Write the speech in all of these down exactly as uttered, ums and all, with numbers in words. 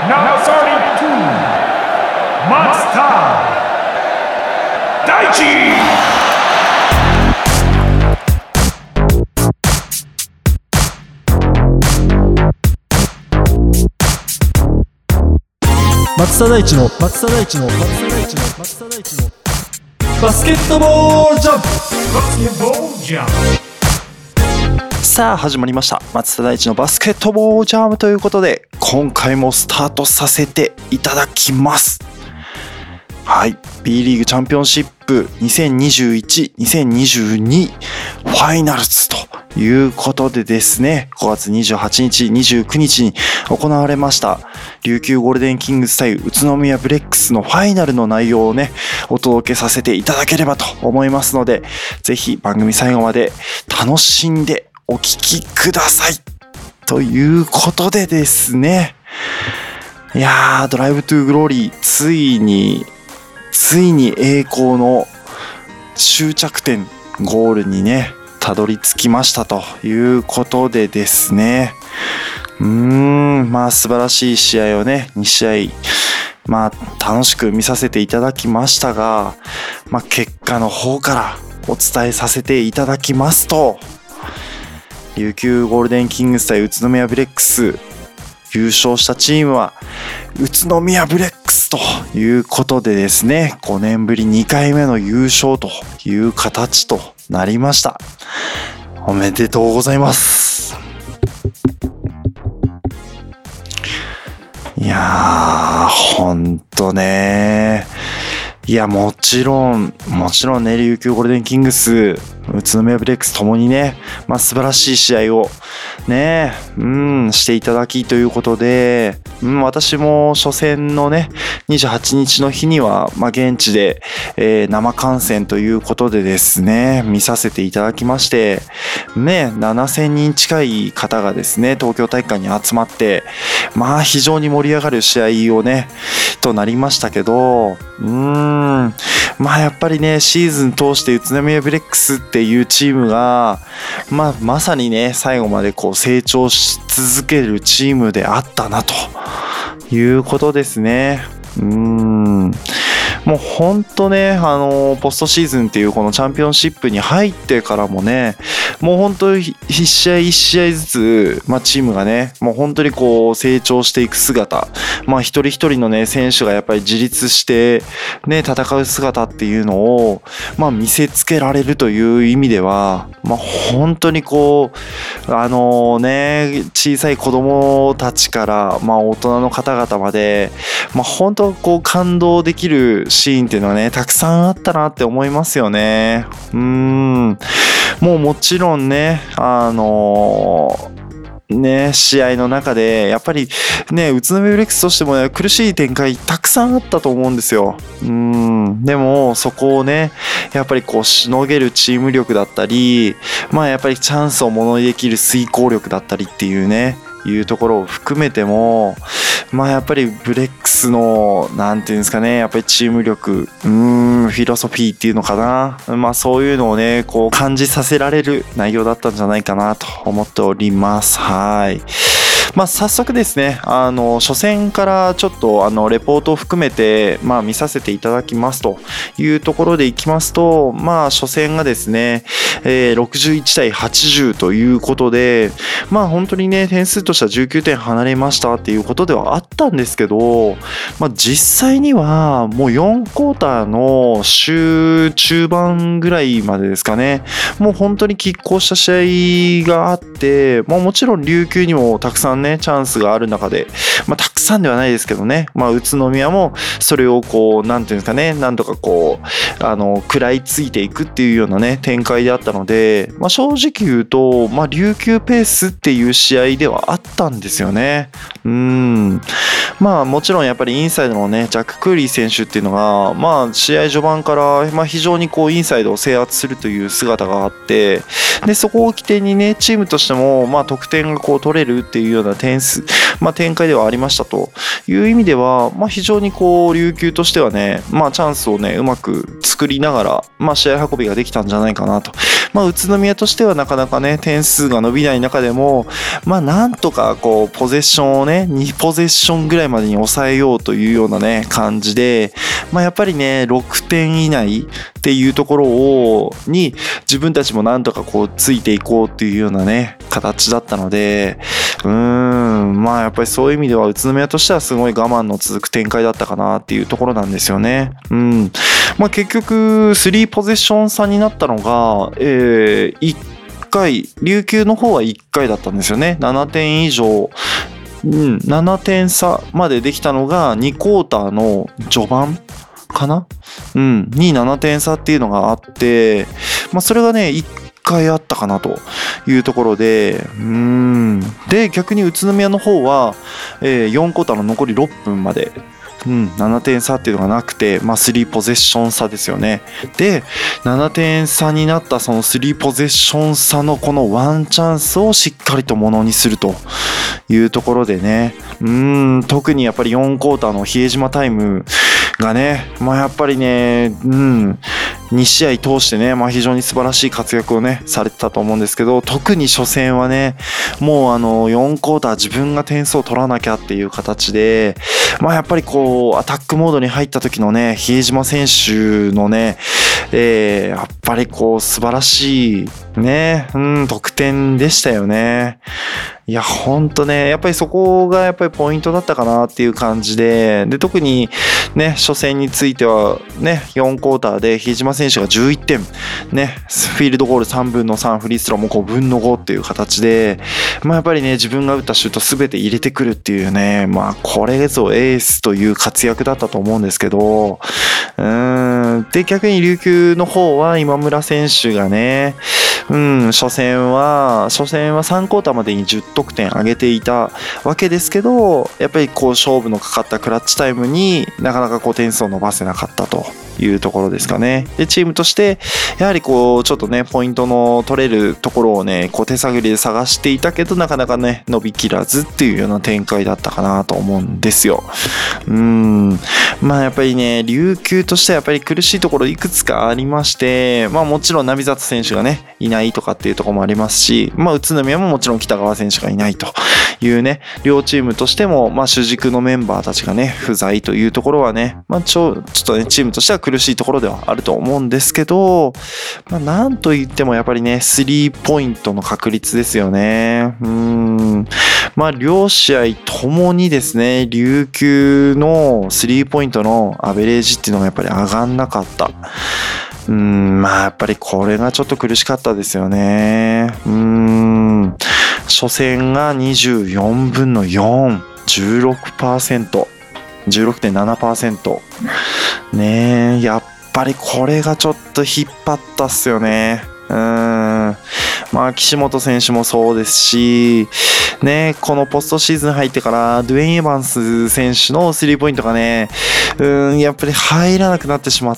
Now starting two, 松田大地。 松田大地の松田大地の松田大地の松田大地のバスケットボールジャンプ。 バスケットボールジャンプ。 さあ始まりました、松田大地のバスケットボールジャムということで、今回もスタートさせていただきます。はい、 B リーグチャンピオンシップにせんにじゅういち、にせんにじゅうに ファイナルズということでですね、ごがつにじゅうはちにち、にじゅうくにちに行われました琉球ゴールデンキングス対宇都宮ブレックスのファイナルの内容をねお届けさせていただければと思いますので、ぜひ番組最後まで楽しんでお聞きくださいということでですね、いやードライブトゥーグローリー、ついについに栄光の終着点ゴールにねたどり着きましたということでですね、うーんまあ素晴らしい試合をねにしあいまあ楽しく見させていただきましたが、まあ結果の方からお伝えさせていただきますと、琉球ゴールデンキングス対宇都宮ブレックス、優勝したチームは宇都宮ブレックスということでですね、ごねんぶりにかいめの優勝という形となりました。おめでとうございます。いやーほんとね、いやもちろんもちろんね琉球ゴールデンキングス、宇都宮ブレックスともにね、まあ、素晴らしい試合をねうんしていただきということで、うん、私も初戦のねにじゅうはちにちの日には、まあ、現地で、えー、生観戦ということでですね見させていただきまして、ねななせんにん近い方がですね東京体育館に集まって、まあ非常に盛り上がる試合をねとなりましたけど、うーんまあやっぱりねシーズン通して宇都宮ブレックスっていうチームが、まあ、まさにね最後までこう成長し続けるチームであったなということですね。うーんもう本当ねあのポストシーズンっていうこのチャンピオンシップに入ってからもね、もう本当に一試合一試合ずつ、まあ、チームがねもう本当にこう成長していく姿、まあ一人一人のね選手がやっぱり自立してね戦う姿っていうのをまあ見せつけられるという意味では、まあ本当にこうあのね小さい子供たちからまあ大人の方々まで、まあ本当こう感動できるシーンっていうのはねたくさんあったなって思いますよね。うーんもうもちろんねあのーね、試合の中でやっぱりね宇都宮ブレックスとしても、ね、苦しい展開たくさんあったと思うんですよ。うんでもそこをねやっぱりこうしのげるチーム力だったり、まあやっぱりチャンスをものにできる遂行力だったりっていうねいうところを含めても、まあやっぱりブレックスのなんていうんですかね、やっぱりチーム力、うーんフィロソフィーっていうのかな、まあそういうのをねこう感じさせられる内容だったんじゃないかなと思っております。はい。まあ早速ですね、あの初戦からちょっとあのレポートを含めてまあ見させていただきますというところでいきますと、まあ初戦がですね、えー、ろくじゅういちたいはちじゅうということで、まあ本当にね点数としてはじゅうきゅうてん離れましたっていうことではあったんですけど、まあ実際にはもうよんクォーターの終中盤ぐらいまでですかね、もう本当に拮抗した試合があって、まあ、もちろん琉球にもたくさんねチャンスがある中で、まあ、たくさんではないですけどね、まあ、宇都宮もそれをこうなんていうんですかね、なんとかこうあの食らいついていくっていうようなね展開であったので、まあ、正直言うと、まあ、琉球ペースっていう試合ではあったんですよね。うーんまあもちろんやっぱりインサイドのねジャック・クーリー選手っていうのがまあ試合序盤から、まあ、非常にこうインサイドを制圧するという姿があって、でそこを起点にねチームとしてもまあ得点がこう取れるっていうような点数、まあ、展開ではありましたという意味では、まあ、非常にこう琉球としてはね、まあ、チャンスをねうまく作りながら、まあ、試合運びができたんじゃないかなと。まあ、宇都宮としてはなかなかね点数が伸びない中でも、まあ、なんとかこうポゼッションをねにポゼッションぐららいまでに抑えようというようなね感じで、まあ、やっぱりねろくてん以内っていうところをに自分たちもなんとかこうついていこうっていうようなね形だったので、うーんまあやっぱりそういう意味では宇都宮としてはすごい我慢の続く展開だったかなっていうところなんですよね。うんまあ、結局スリーポゼッション差になったのが、えー、いっかい琉球の方はいっかいだったんですよね。ななてん以上、うん、ななてん差までできたのがにクォーターの序盤かな、うん、にななてん差っていうのがあって、まあ、それがねいっかいあったかなというところで、うーんで逆に宇都宮の方は、えー、よんクォーターの残りろっぷんまでうん、ななてん差っていうのがなくて、まあ、スリーポゼッション差ですよね。で、ななてん差になったそのスリーポゼッション差のこのワンチャンスをしっかりとものにするというところでね、うーん、特にやっぱりよんクォーターの比江島タイムがね、まあ、やっぱりね、うん、に試合通してね、まあ、非常に素晴らしい活躍をね、されてたと思うんですけど、特に初戦はね、もうあの、よんクォーター自分が点数を取らなきゃっていう形で、まあ、やっぱりこう、アタックモードに入った時のね、比江島選手のね、えー、やっぱりこう、素晴らしいね、うん、得点でしたよね。いや、ほんとね、やっぱりそこがやっぱりポイントだったかなっていう感じで、で、特にね、初戦についてはね、よんクォーターで比江島選手がじゅういってん、ね、フィールドゴールさんぶんのさん、フリースローもごぶんのごっていう形で、まあやっぱりね、自分が打ったシュートすべて入れてくるっていうね、まあこれぞエースという活躍だったと思うんですけど、うーん、で、逆に琉球の方は今村選手がね、うん、初戦は、初戦はさんクォーターまでにじゅってん上げていたわけですけど、やっぱりこう勝負のかかったクラッチタイムになかなかこう点数を伸ばせなかったというところですかね。で、チームとしてやはりこうちょっとねポイントの取れるところをねこう手探りで探していたけどなかなかね伸びきらずっていうような展開だったかなと思うんですよ。うーんまあやっぱりね琉球としてはやっぱり苦しいところいくつかありまして、まあもちろん並里選手がねいないとかっていうところもありますし、まあ宇都宮ももちろん北川選手がいないというね両チームとしてもまあ主軸のメンバーたちがね不在というところはねまあちょちょっとねチームとしては苦しいところではあると思うんですけど、まあなんといってもやっぱりねスリーポイントの確率ですよね。うーんまあ両試合ともにですね琉球のスリーポイントのアベレージっていうのがやっぱり上がんなかった。うーんまあやっぱりこれがちょっと苦しかったですよね。うーん初戦がにじゅうよんぶんのよん、じゅうろくパーセント、じゅうろくてんななパーセント ねえやっぱりこれがちょっと引っ張ったっすよね。うーんまあ岸本選手もそうですしね、このポストシーズン入ってからドゥエイン・エヴァンス選手のスリーポイントがねうーんやっぱり入らなくなってしまって、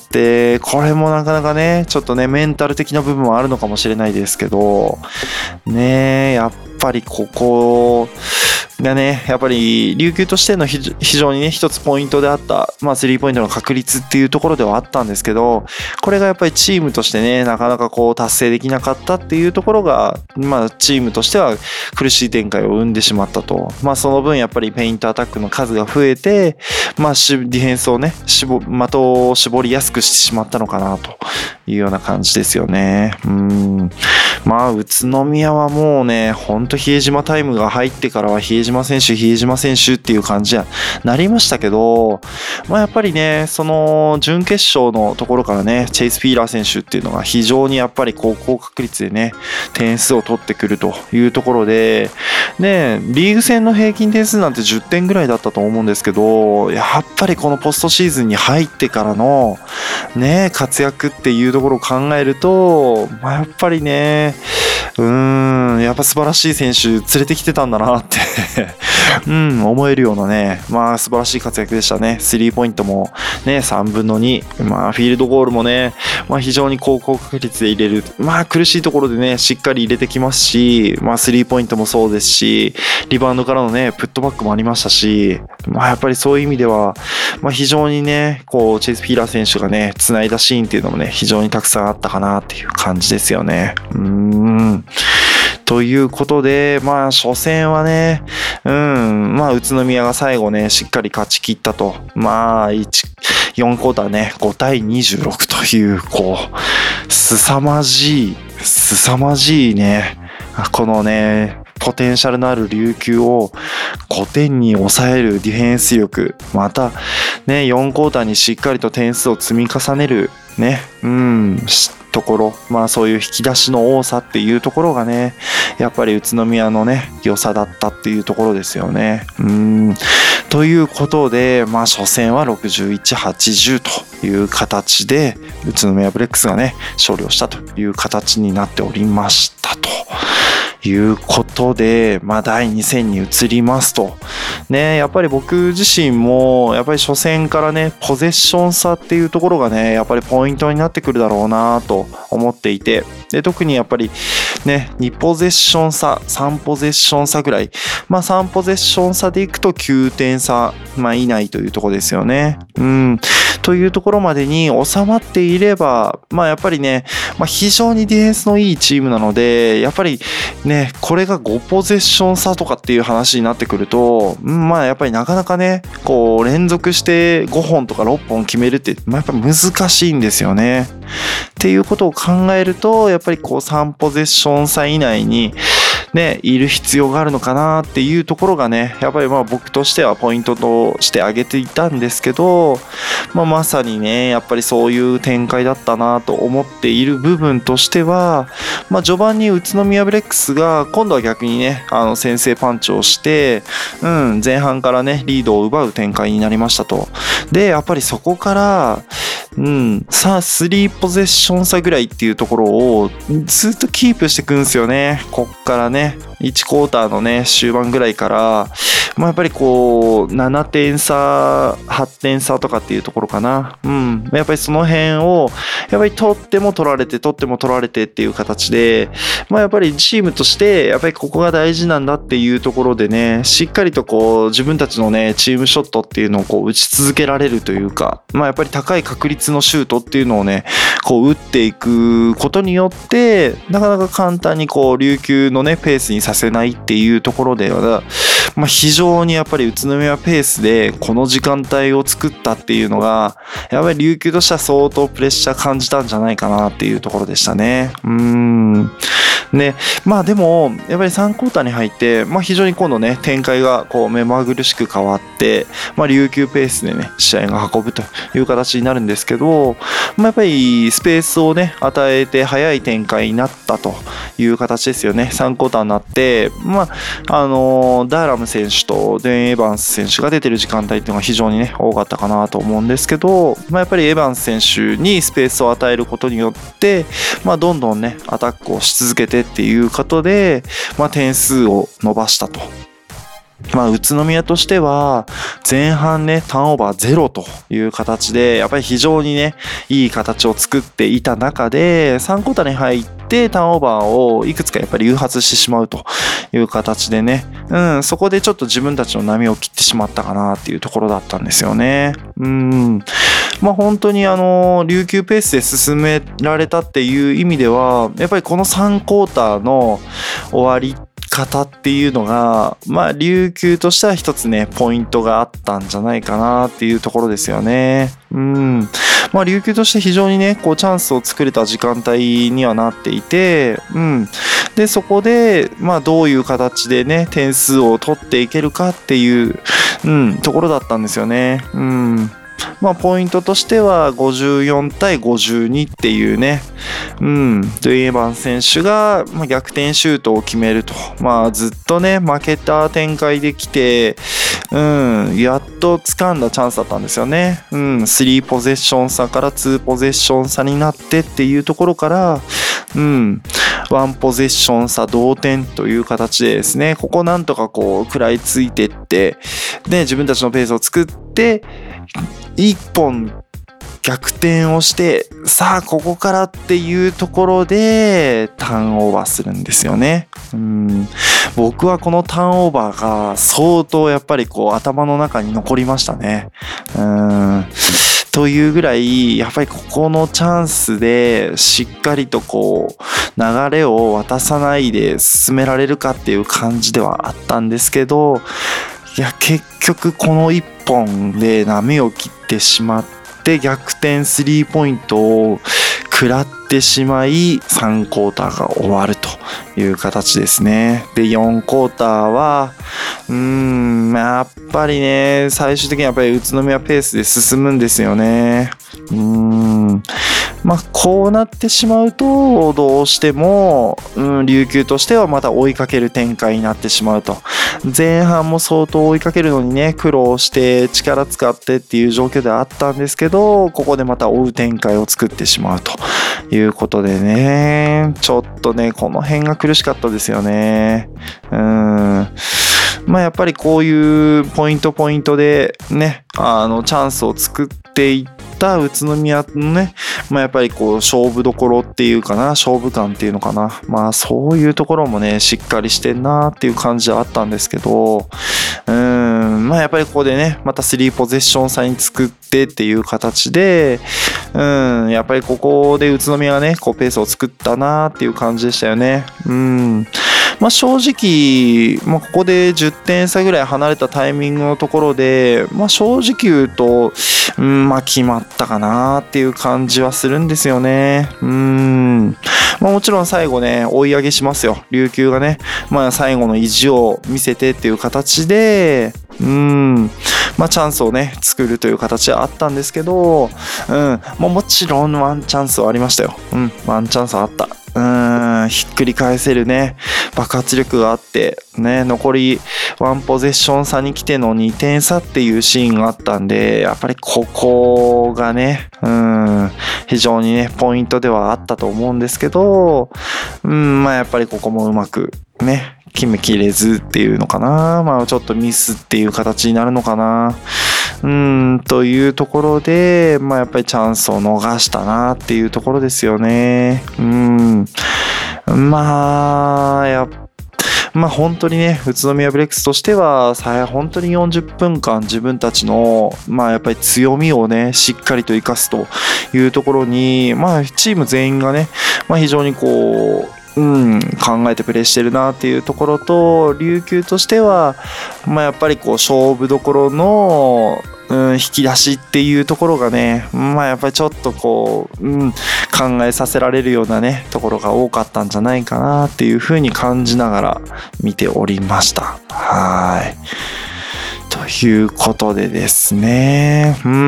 これもなかなかねちょっとねメンタル的な部分はあるのかもしれないですけどね、やっぱりここがねやっぱり琉球としての非常にね一つポイントであったまあスリーポイントの確率っていうところではあったんですけど、これがやっぱりチームとしてねなかなかこう達成できなかったっていうところがまあチームとしては苦しい展開を生んでしまったと。まあその分やっぱりペイントアタックの数が増えてまあディフェンスをね絞的を絞りやすくしてしまったのかなというような感じですよね。うーんまあ宇都宮はもうねほんと比江島タイムが入ってからは比江島選手比江島選手っていう感じになりましたけど、まあやっぱりねその準決勝のところからねチェイス・フィーラー選手っていうのが非常にやっぱり高高確率でね点数を取ってくるというところでね、リーグ戦の平均点数なんてじゅってんぐらいだったと思うんですけど、やっぱりこのポストシーズンに入ってからのね活躍っていうところを考えると、まあ、やっぱりねうーんやっぱ素晴らしい選手連れてきてたんだなってうん思えるようなねまあ素晴らしい活躍でしたね。スリーポイントもねさんぶんのに、まあフィールドゴールもねまあ非常に高確率で入れる、まあ苦しいところでねしっかり入れてきますし、まあスリーポイントもそうですしリバウンドからのねプットバックもありましたし、まあやっぱりそういう意味ではまあ非常にねこうチェイス・フィーラー選手がね繋いだシーンっていうのもね非常にたくさんあったかなっていう感じですよね。うーんということで、まあ、初戦はね、うん、まあ、宇都宮が最後ね、しっかり勝ち切ったと。まあ、いち、よんクォーターね、ごたいにじゅうろくという、こう、凄まじい、凄まじいね、このね、ポテンシャルのある琉球をごてんに抑えるディフェンス力、またね、よんクォーターにしっかりと点数を積み重ねるね、うん、ところ、まあそういう引き出しの多さっていうところがね、やっぱり宇都宮のね、良さだったっていうところですよね。うん、ということで、まあ初戦はろくじゅういちはちじゅうという形で、宇都宮ブレックスがね、勝利をしたという形になっておりましたと。いうことで、まあだいに戦に移りますと。ね、やっぱり僕自身も、やっぱり初戦からね、ポゼッション差っていうところがね、やっぱりポイントになってくるだろうなと思っていて、で、特にやっぱりね、にポゼッション差、さんポゼッション差ぐらい、まあさんポゼッション差でいくときゅうてん差、まあ以内というところですよね。うん。というところまでに収まっていれば、まあやっぱりね、まあ非常にディフェンスのいいチームなので、やっぱりね、これがごポゼッション差とかっていう話になってくると、うん、まあやっぱりなかなかね、こう連続してごほんとかろっぽん決めるって、まあやっぱ難しいんですよね。っていうことを考えると、やっぱりこうさんポゼッション差以内にね、いる必要があるのかなっていうところがね、やっぱりまあ僕としてはポイントとして挙げていたんですけど、まあまさにね、やっぱりそういう展開だったなと思っている部分としては、まあ序盤に宇都宮ブレックスが今度は逆にね、あの先制パンチをして、うん、前半からね、リードを奪う展開になりましたと。で、やっぱりそこから、うん、さあ、スリーポゼッション差ぐらいっていうところをずっとキープしていくんですよね。こっからね、いちクォーターのね、終盤ぐらいから、まあやっぱりこう、ななてん差、はってん差とかっていうところかな。うん。やっぱりその辺を、やっぱり取っても取られて、取っても取られてっていう形で、まあやっぱりチームとして、やっぱりここが大事なんだっていうところでね、しっかりとこう、自分たちのね、チームショットっていうのをこう、打ち続けられるというか、まあやっぱり高い確率のシュートっていうのをね、こう打っていくことによって、なかなか簡単にこう琉球のねペースにさせないっていうところでは、まあ、非常にやっぱり宇都宮ペースでこの時間帯を作ったっていうのが、やっぱり琉球としては相当プレッシャー感じたんじゃないかなっていうところでしたね。うーん。ね、まあでもやっぱりさんクォーターに入って、まあ、非常に今度ね展開がこう目まぐるしく変わって、まあ、琉球ペースでね試合が運ぶという形になるんですけど、まあ、やっぱりスペースをね与えて早い展開になったという形ですよね。さんクォーターになって、まああのー、ダーラム選手とデン・エヴァンス選手が出てる時間帯っていうのが非常にね多かったかなと思うんですけど、まあ、やっぱりエヴァンス選手にスペースを与えることによって、まあ、どんどんねアタックをし続けてっていうことで、まあ、点数を伸ばしたと。まあ、宇都宮としては前半ねターンオーバーゼロという形でやっぱり非常にねいい形を作っていた中でさんクォーターに入ってターンオーバーをいくつかやっぱり誘発してしまうという形でね、うん、そこでちょっと自分たちの波を切ってしまったかなっていうところだったんですよね。うん、まあ本当にあの琉球ペースで進められたっていう意味ではやっぱりこのさんクォーターの終わり方っていうのが、まあ琉球としては一つねポイントがあったんじゃないかなっていうところですよね。うん、まあ琉球として非常にねこうチャンスを作れた時間帯にはなっていて、うん、でそこでまあどういう形でね点数を取っていけるかっていう、うん、ところだったんですよね。うん。まあ、ポイントとしてはごじゅうよんたいごじゅうにっていうね、うん、ドゥイエバン選手が逆転シュートを決めると、まあ、ずっとね負けた展開できて、うん、やっと掴んだチャンスだったんですよね。うん、スリーポゼッション差からツーポゼッション差になってっていうところから、うん、ワンポゼッション差同点という形でですね、ここなんとかこう食らいついてって、で自分たちのペースを作って一本逆転をして、さあここからっていうところでターンオーバーするんですよね。うん、僕はこのターンオーバーが相当やっぱりこう頭の中に残りましたね。うん、 というぐらいやっぱりここのチャンスでしっかりとこう流れを渡さないで進められるかっていう感じではあったんですけど、いや結局このいっぽんで波を切ってしまって逆転スリーポイントを食らってしまいさんクォーターが終わるという形ですね。でよんクォーターはうーんやっぱりね最終的にやっぱり宇都宮ペースで進むんですよね。うーんまあこうなってしまうとどうしても、うん、琉球としてはまた追いかける展開になってしまうと。前半も相当追いかけるのにね苦労して力使ってっていう状況ではあったんですけど、ここでまた追う展開を作ってしまうということでね、ちょっとねこの辺が苦しかったですよね。うんまあやっぱりこういうポイントポイントでねあのチャンスを作っていった宇都宮のね、まあ、やっぱりこう勝負どころっていうかな、勝負感っていうのかな、まあそういうところもねしっかりしてんなっていう感じはあったんですけど、うーんまあやっぱりここでねまたスリーポゼッション差に作ってっていう形で、うんやっぱりここで宇都宮がねこうペースを作ったなっていう感じでしたよね。うんまあ、正直、まあ、ここでじゅってん差ぐらい離れたタイミングのところで、まあ、正直言うと、うんまあ、決まったかなっていう感じはするんですよね。うんまあ、もちろん最後ね追い上げしますよ琉球がね、まあ、最後の意地を見せてっていう形でうんまあチャンスをね作るという形はあったんですけど、うんまあ、もちろんワンチャンスはありましたよ。うんワンチャンスはあった。うーんひっくり返せるね爆発力があってね、残りワンポゼッション差に来てのにてん差っていうシーンがあったんで、やっぱりここがねうん非常にねポイントではあったと思うんですけど、うんまあやっぱりここもうまくね決めきれずっていうのかな、まあちょっとミスっていう形になるのかなうーんというところで、まあやっぱりチャンスを逃したなっていうところですよね。うんまあやっまあ本当にね宇都宮ブレックスとしてはさ本当によんじゅっぷんかん自分たちのまあやっぱり強みをねしっかりと生かすというところに、まあチーム全員がね、まあ、非常にこううん、考えてプレーしてるなっていうところと、琉球としては、まあ、やっぱりこう勝負どころの、うん、引き出しっていうところがね、まあやっぱりちょっとこう、うん、考えさせられるようなねところが多かったんじゃないかなっていうふうに感じながら見ておりました。はい。ということでですね、うん、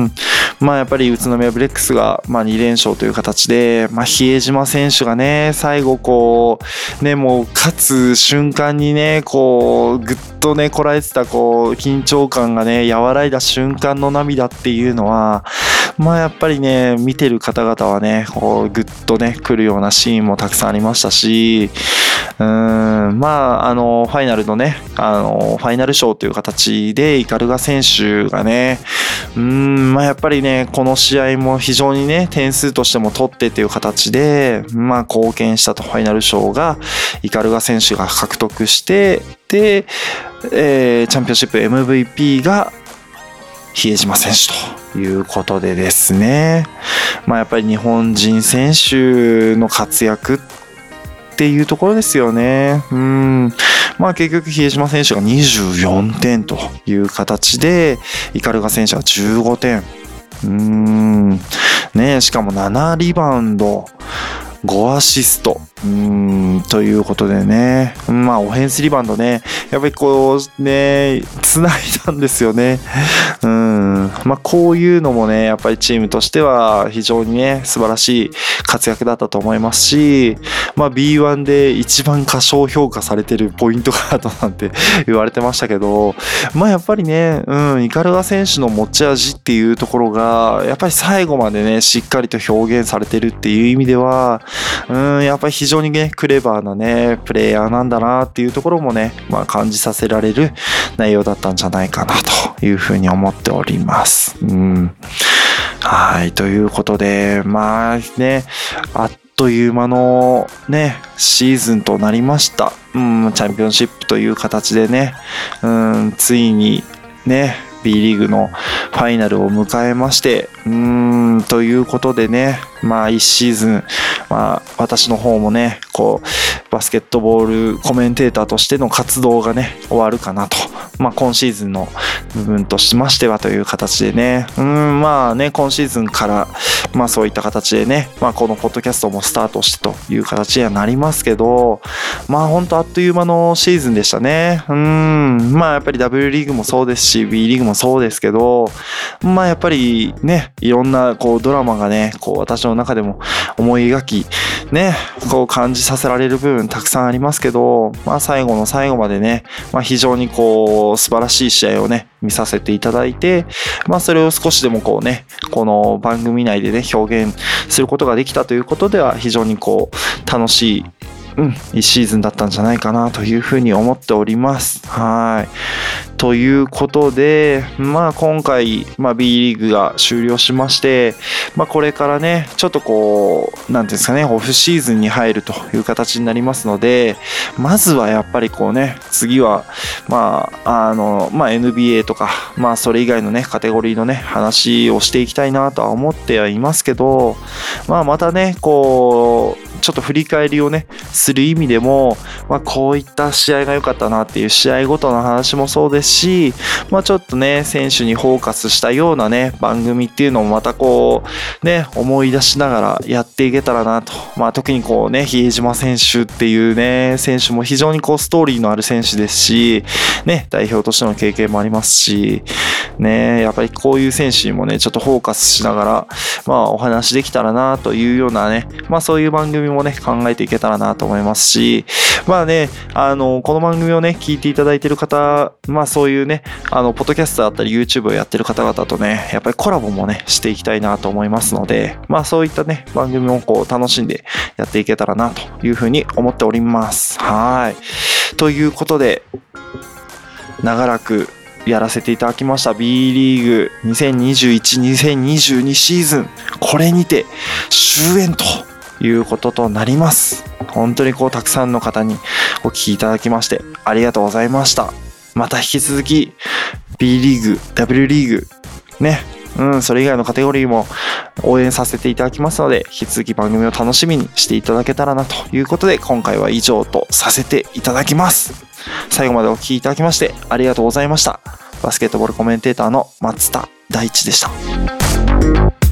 まあやっぱり宇都宮ブレックスがまあにれんしょうという形で、まあ比江島選手がね最後こうねもう勝つ瞬間にねこうぐっとねこらえてたこう緊張感がね和らいだ瞬間の涙っていうのはまあやっぱりね見てる方々はねこうぐっとね来るようなシーンもたくさんありましたし、うーんまああのファイナルのねあのファイナルショーという形でイカルガ選手がねうーんまあやっぱりねこの試合も非常にね点数としても取ってという形でまあ貢献したとファイナルショーがイカルガ選手が獲得してで、えー、チャンピオンシップ エムブイピー が比江島選手ということでですね、まあやっぱり日本人選手の活躍っていうところですよね。うんまあ結局比江島選手がにじゅうよんてんという形でイカルガ選手がじゅうごてん、うーんねしかもななリバウンドごアシストうーんということでね、まあオフェンスリバウンドねやっぱりこうね繋いだんですよね。うんまあこういうのもねやっぱりチームとしては非常にね素晴らしい活躍だったと思いますし、まあ ビーワン で一番過小評価されてるポイントガードなんて言われてましたけど、まあやっぱりねうんイカルガ選手の持ち味っていうところがやっぱり最後までねしっかりと表現されてるっていう意味ではうんやっぱり非常にねクレバーなねプレイヤーなんだなっていうところもね、まあ、感じさせられる内容だったんじゃないかなというふうに思っております。うんはいということでまあねあっという間のねシーズンとなりました。うんチャンピオンシップという形でねうんついにねBリーグのファイナルを迎えまして、うーん、ということでね、まあいちシーズン、まあ私の方もね、こう、バスケットボールコメンテーターとしての活動がね、終わるかなと。まあ今シーズンの部分としましてはという形でね、うーん、まあね、今シーズンから、まあそういった形でね、まあこのポッドキャストもスタートしてという形にはなりますけど、まあ本当あっという間のシーズンでしたね。うーん、まあやっぱり W リーグもそうですし、B リーグもそうですけど、まあやっぱりね、いろんなこうドラマがね、こう私の中でも思い描き、ね、こう感じさせられる部分たくさんありますけど、まあ最後の最後までね、まあ非常にこう素晴らしい試合をね、見させていただいて、まあそれを少しでもこうね、この番組内でね、表現することができたということでは非常にこう楽しい、うん、いちシーズンだったんじゃないかなというふうに思っております。はい。ということで、まあ今回、まあ B リーグが終了しまして、まあこれからね、ちょっとこう、なんていうんですかね、オフシーズンに入るという形になりますので、まずはやっぱりこうね、次は、まあ、あの、まあ エヌビーエー とか、まあそれ以外のね、カテゴリーのね、話をしていきたいなとは思ってはいますけど、まあまたね、こう、ちょっと振り返りをね、する意味でも、まあ、こういった試合が良かったなっていう試合ごとの話もそうですし、まあ、ちょっとね、選手にフォーカスしたようなね、番組っていうのもまたこう、ね、思い出しながらやっていけたらなと。まあ、特にこうね、比江島選手っていうね、選手も非常にこう、ストーリーのある選手ですし、ね、代表としての経験もありますし、ね、やっぱりこういう選手にもね、ちょっとフォーカスしながら、まあ、お話できたらなというようなね、まあ、そういう番組もね、考えていけたらなと思いますし、まあね、あの、この番組をね、聞いていただいている方、まあそういうね、あの、ポッドキャストだったり YouTube をやってる方々とね、やっぱりコラボもね、していきたいなと思いますので、まあそういったね、番組をこう楽しんでやっていけたらなというふうに思っております。はい。ということで、長らくやらせていただきました B リーグにせんにじゅういち、にせんにじゅうにシーズン、これにて終焉ということとなります。本当にこうたくさんの方にお聞きいただきましてありがとうございました。また引き続き B リーグ、W リーグね、うん、それ以外のカテゴリーも応援させていただきますので、引き続き番組を楽しみにしていただけたらなということで、今回は以上とさせていただきます。最後までお聞きいただきましてありがとうございました。バスケットボールコメンテーターの松田大地でした。